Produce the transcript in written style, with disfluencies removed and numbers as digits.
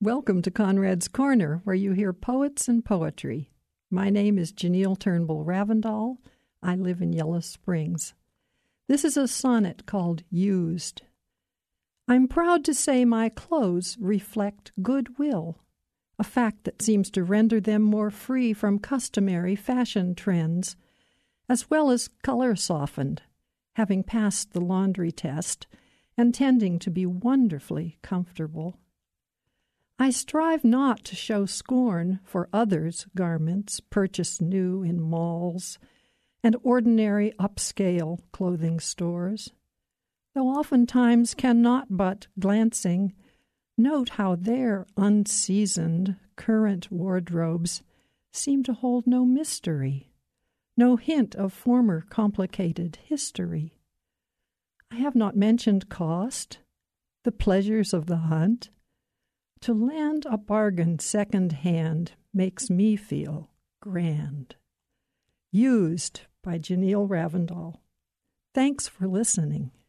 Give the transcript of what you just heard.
Welcome to Conrad's Corner, where you hear poets and poetry. My name is Janelle Turnbull Ravendall. I live in Yellow Springs. This is a sonnet called Used. I'm proud to say my clothes reflect goodwill, a fact that seems to render them more free from customary fashion trends, as well as color softened, having passed the laundry test and tending to be wonderfully comfortable. I strive not to show scorn for others' garments purchased new in malls and ordinary upscale clothing stores, though oftentimes cannot but, glancing, note how their unseasoned current wardrobes seem to hold no mystery, no hint of former complicated history. I have not mentioned cost, the pleasures of the hunt. To land a bargain second-hand makes me feel grand. Used by Janelle Ravendall. Thanks for listening.